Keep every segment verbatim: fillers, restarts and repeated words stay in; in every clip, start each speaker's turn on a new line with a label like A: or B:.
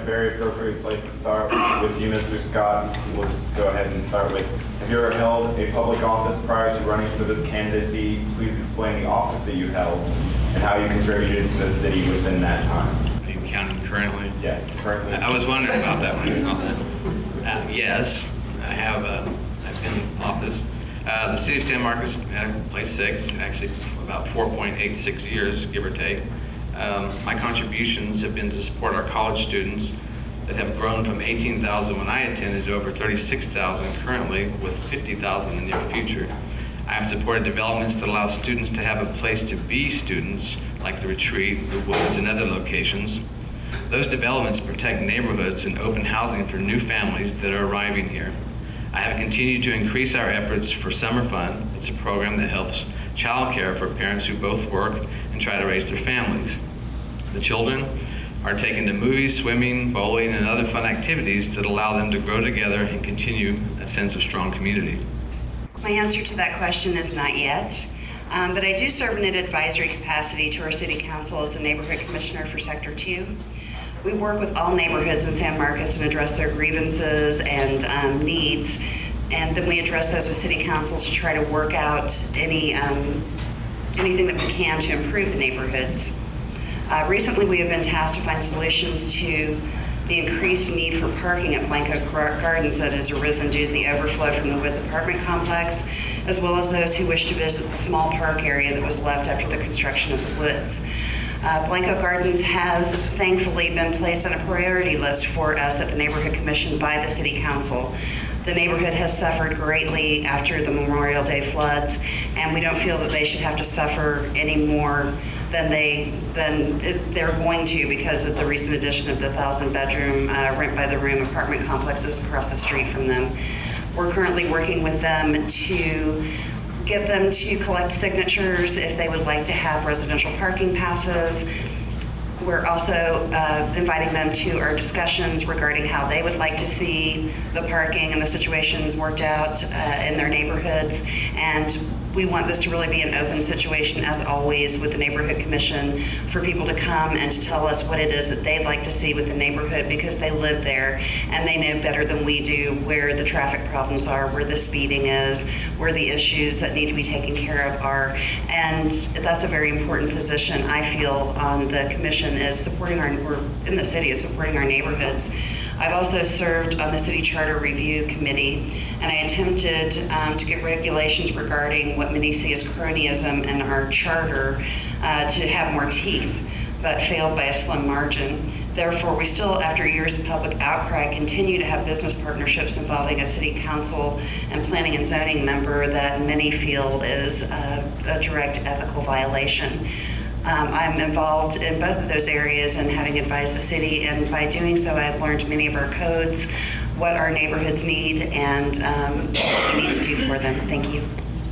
A: very appropriate place to start with you, Mister Scott. We'll just go ahead and start with, have you ever held a public office prior to running for this candidacy? Please explain the office that you held and how you contributed to the city within that time.
B: Are you counting currently?
A: Yes, currently.
B: I was wondering about that when I saw that. Uh, yes, I have. Uh, I've been in office. Uh, the city of San Marcos, uh, place six, actually about four point eight six years, give or take. Um, my contributions have been to support our college students that have grown from eighteen thousand when I attended to over thirty-six thousand currently, with fifty thousand in the near future. I have supported developments that allow students to have a place to be students, like the retreat, the woods, and other locations. Those developments protect neighborhoods and open housing for new families that are arriving here. I have continued to increase our efforts for Summer Fun. It's a program that helps childcare for parents who both work and try to raise their families. The children are taken to movies, swimming, bowling, and other fun activities that allow them to grow together and continue a sense of strong community.
C: My answer to that question is not yet, um, but I do serve in an advisory capacity to our city council as a neighborhood commissioner for Sector two. We work with all neighborhoods in San Marcos and address their grievances and um, needs, and then we address those with city councils to try to work out any um, anything that we can to improve the neighborhoods. Uh, recently, we have been tasked to find solutions to the increased need for parking at Blanco Gardens that has arisen due to the overflow from the Woods apartment complex, as well as those who wish to visit the small park area that was left after the construction of the Woods. Uh, Blanco Gardens has thankfully been placed on a priority list for us at the Neighborhood Commission by the City Council. The neighborhood has suffered greatly after the Memorial Day floods, and we don't feel that they should have to suffer any more than they than is, they're going to because of the recent addition of the thousand bedroom uh, rent by the room apartment complexes across the street from them. We're currently working with them to get them to collect signatures if they would like to have residential parking passes. We're also uh, inviting them to our discussions regarding how they would like to see the parking and the situations worked out uh, in their neighborhoods. And we want this to really be an open situation, as always, with the Neighborhood Commission, for people to come and to tell us what it is that they'd like to see with the neighborhood, because they live there and they know better than we do where the traffic problems are, where the speeding is, where the issues that need to be taken care of are. And that's a very important position, I feel, on the commission, is supporting our, or in the city, is supporting our neighborhoods. I've also served on the City Charter Review Committee, and I attempted um, to get regulations regarding what many see as cronyism in our charter uh, to have more teeth, but failed by a slim margin. Therefore, we still, after years of public outcry, continue to have business partnerships involving a city council and planning and zoning member that many feel is a, a direct ethical violation. Um, I'm involved in both of those areas and having advised the city, and by doing so, I've learned many of our codes, what our neighborhoods need, and um, what we need to do for them. Thank you.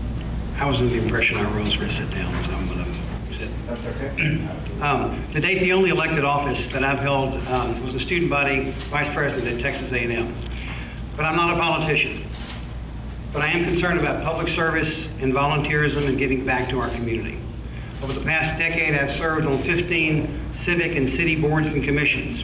D: I was under the impression our rules were to sit down, so I'm going to sit.
A: That's okay.
D: um, to date, the only elected office that I've held um, was the student body vice president at Texas A and M. But I'm not a politician. But I am concerned about public service and volunteerism and giving back to our community. Over the past decade, I've served on fifteen civic and city boards and commissions.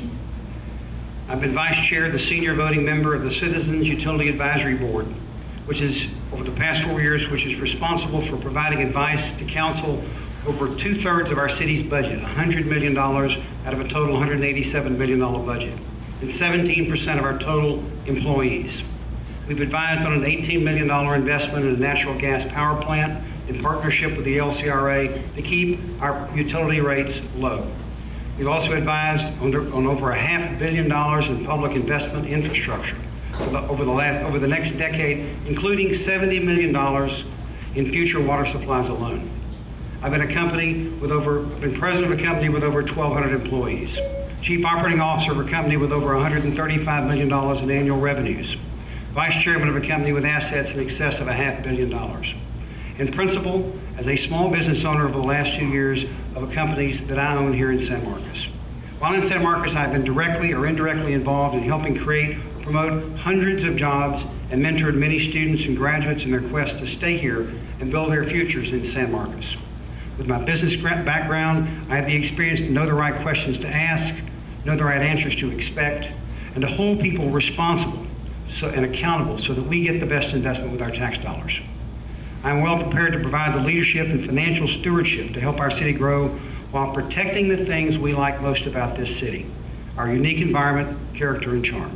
D: I've been vice chair, the senior voting member of the Citizens Utility Advisory Board, which is, over the past four years, which is responsible for providing advice to council over two-thirds of our city's budget, one hundred million dollars out of a total one hundred eighty-seven million dollars budget, and seventeen percent of our total employees. We've advised on an eighteen million dollars investment in a natural gas power plant in partnership with the L C R A to keep our utility rates low. We've also advised on, on over a half billion dollars in public investment infrastructure over the, last, over the next decade, including seventy million dollars in future water supplies alone. I've been a company with over, been president of a company with over twelve hundred employees, chief operating officer of a company with over one hundred thirty-five million dollars in annual revenues, vice chairman of a company with assets in excess of a half billion dollars, and principal as a small business owner over the last two years of a companies that I own here in San Marcos. While in San Marcos, I've been directly or indirectly involved in helping create or promote hundreds of jobs and mentored many students and graduates in their quest to stay here and build their futures in San Marcos. With my business background, I have the experience to know the right questions to ask, know the right answers to expect, and to hold people responsible so, and accountable so that we get the best investment with our tax dollars. I'm well prepared to provide the leadership and financial stewardship to help our city grow while protecting the things we like most about this city, our unique environment, character, and charm.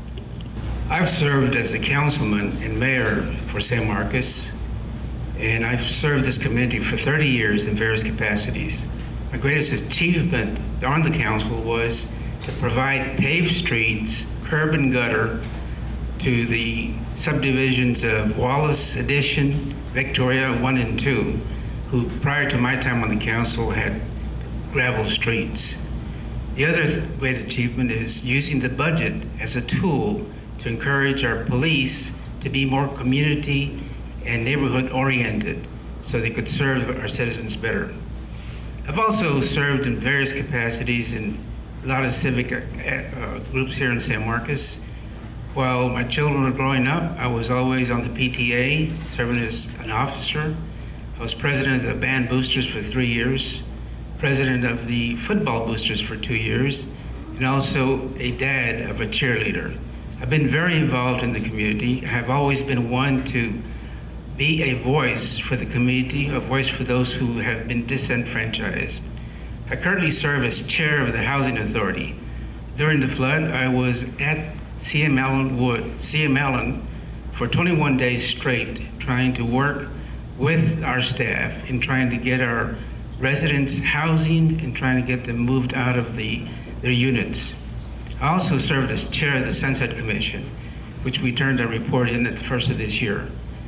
E: I've served as a councilman and mayor for San Marcos, and I've served this community for thirty years in various capacities. My greatest achievement on the council was to provide paved streets, curb and gutter to the subdivisions of Wallace Addition, Victoria one and two, who prior to my time on the council had gravel streets. The other th- great achievement is using the budget as a tool to encourage our police to be more community and neighborhood oriented so they could serve our citizens better. I've also served in various capacities in a lot of civic uh, uh, groups here in San Marcos. While my children were growing up, I was always on the P T A, serving as an officer. I was president of the band boosters for three years, president of the football boosters for two years, and also a dad of a cheerleader. I've been very involved in the community. I have always been one to be a voice for the community, a voice for those who have been disenfranchised. I currently serve as chair of the Housing Authority. During the flood, I was at C M Allen Wood, C M Allen for twenty-one days straight, trying to work with our staff in trying to get our residents housing and trying to get them moved out of the, their units. I also served as chair of the Sunset Commission, which we turned a report in at the first of this year.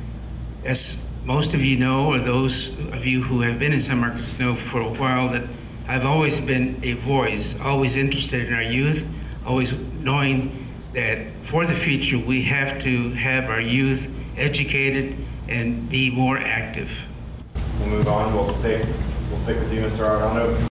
E: As most of you know, or those of you who have been in San Marcos know for a while, that I've always been a voice, always interested in our youth, always knowing that for the future we have to have our youth educated and be more active.
A: We'll move on. We'll stick, we'll stick with you, Mister Arredondo.